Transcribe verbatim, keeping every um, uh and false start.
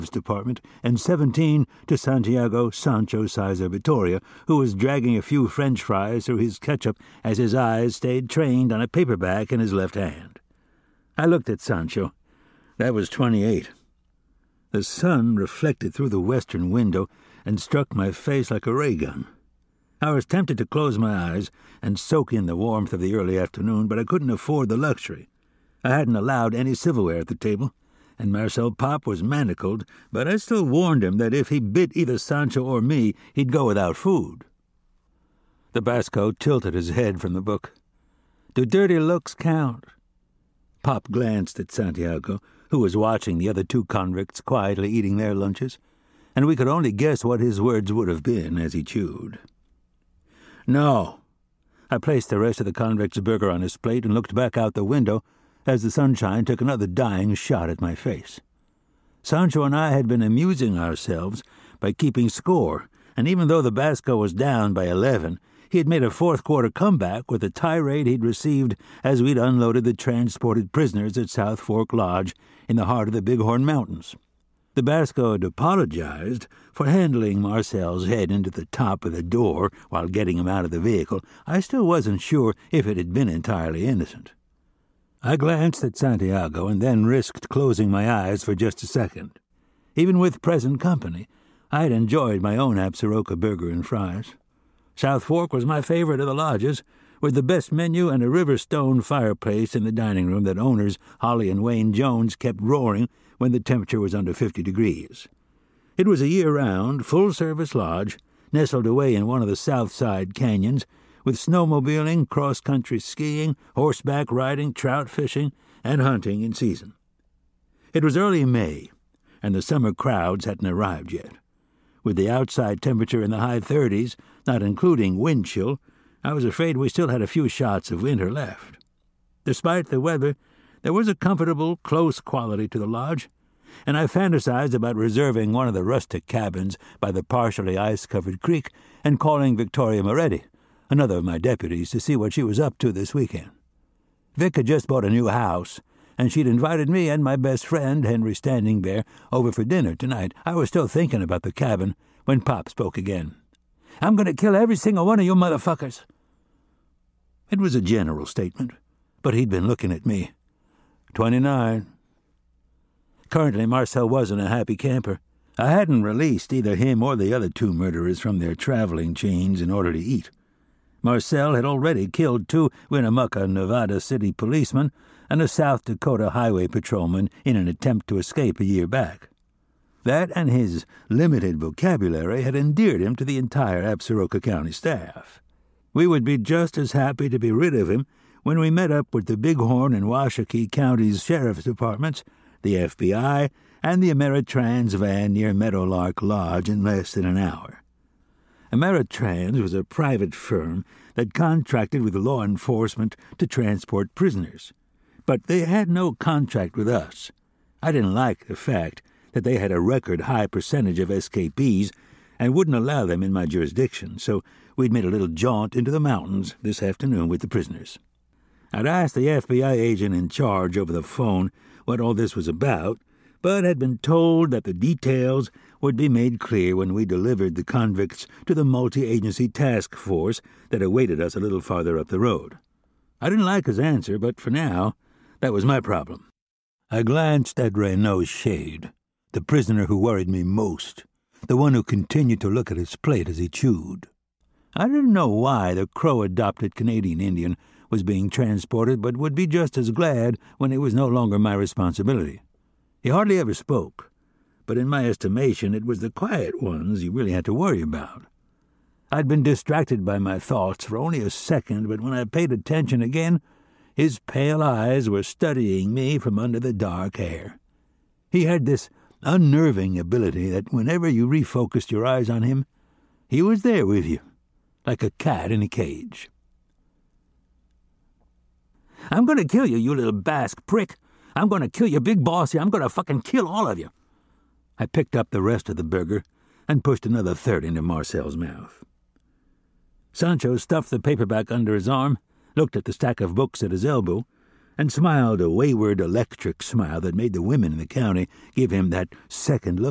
Department, and seventeen to Santiago Sancho Sizer Vittoria, who was dragging a few French fries through his ketchup as his eyes stayed trained on a paperback in his left hand. I looked at Sancho. That was twenty-eight. The sun reflected through the western window and struck my face like a ray gun. I was tempted to close my eyes and soak in the warmth of the early afternoon, but I couldn't afford the luxury. I hadn't allowed any silverware at the table, and Marcel Pop was manacled, but I still warned him that if he bit either Sancho or me, he'd go without food. The Basco tilted his head from the book. Do dirty looks count? Pop glanced at Santiago, who was watching the other two convicts quietly eating their lunches, and we could only guess what his words would have been as he chewed. No. I placed the rest of the convict's burger on his plate and looked back out the window as the sunshine took another dying shot at my face. Sancho and I had been amusing ourselves by keeping score, and even though the Basco was down by eleven, he had made a fourth-quarter comeback with the tirade he'd received as we'd unloaded the transported prisoners at South Fork Lodge in the heart of the Bighorn Mountains. The Basco had apologized for handling Marcel's head into the top of the door while getting him out of the vehicle. I still wasn't sure if it had been entirely innocent. I glanced at Santiago and then risked closing my eyes for just a second. Even with present company, I had enjoyed my own Absaroka burger and fries. South Fork was my favorite of the lodges, with the best menu and a river-stone fireplace in the dining room that owners Holly and Wayne Jones kept roaring when the temperature was under fifty degrees. It was a year-round, full-service lodge, nestled away in one of the south side canyons, with snowmobiling, cross-country skiing, horseback riding, trout fishing, and hunting in season. It was early May, and the summer crowds hadn't arrived yet. With the outside temperature in the high thirties, not including wind chill, I was afraid we still had a few shots of winter left. Despite the weather, there was a comfortable, close quality to the lodge, and I fantasized about reserving one of the rustic cabins by the partially ice-covered creek and calling Victoria Moretti, another of my deputies, to see what she was up to this weekend. Vic had just bought a new house, and she'd invited me and my best friend, Henry Standing Bear, over for dinner tonight. I was still thinking about the cabin when Pop spoke again. I'm going to kill every single one of you motherfuckers. It was a general statement, but he'd been looking at me. Twenty-nine. Currently, Marcel wasn't a happy camper. I hadn't released either him or the other two murderers from their traveling chains in order to eat. Marcel had already killed two Winnemucca, Nevada city policemen and a South Dakota highway patrolman in an attempt to escape a year back. That and his limited vocabulary had endeared him to the entire Absaroka County staff. We would be just as happy to be rid of him when we met up with the Bighorn and Washakie Counties Sheriff's Departments, the F B I, and the Ameritrans van near Meadowlark Lodge in less than an hour. Ameritrans was a private firm that contracted with law enforcement to transport prisoners. But they had no contract with us. I didn't like the fact that they had a record-high percentage of escapees and wouldn't allow them in my jurisdiction, so we'd made a little jaunt into the mountains this afternoon with the prisoners. I'd asked the F B I agent in charge over the phone what all this was about, but had been told that the details would be made clear when we delivered the convicts to the multi-agency task force that awaited us a little farther up the road. I didn't like his answer, but for now, that was my problem. I glanced at Renault's shade, the prisoner who worried me most, the one who continued to look at his plate as he chewed. I didn't know why the Crow-adopted Canadian Indian was being transported, but would be just as glad when it was no longer my responsibility. He hardly ever spoke, but in my estimation it was the quiet ones you really had to worry about. I'd been distracted by my thoughts for only a second, but when I paid attention again, his pale eyes were studying me from under the dark hair. He had this unnerving ability that whenever you refocused your eyes on him, he was there with you, like a cat in a cage. I'm going to kill you, you little Basque prick. I'm going to kill your big boss here. I'm going to fucking kill all of you. I picked up the rest of the burger and pushed another third into Marcel's mouth. Sancho stuffed the paperback under his arm, looked at the stack of books at his elbow, and smiled a wayward electric smile that made the women in the county give him that second look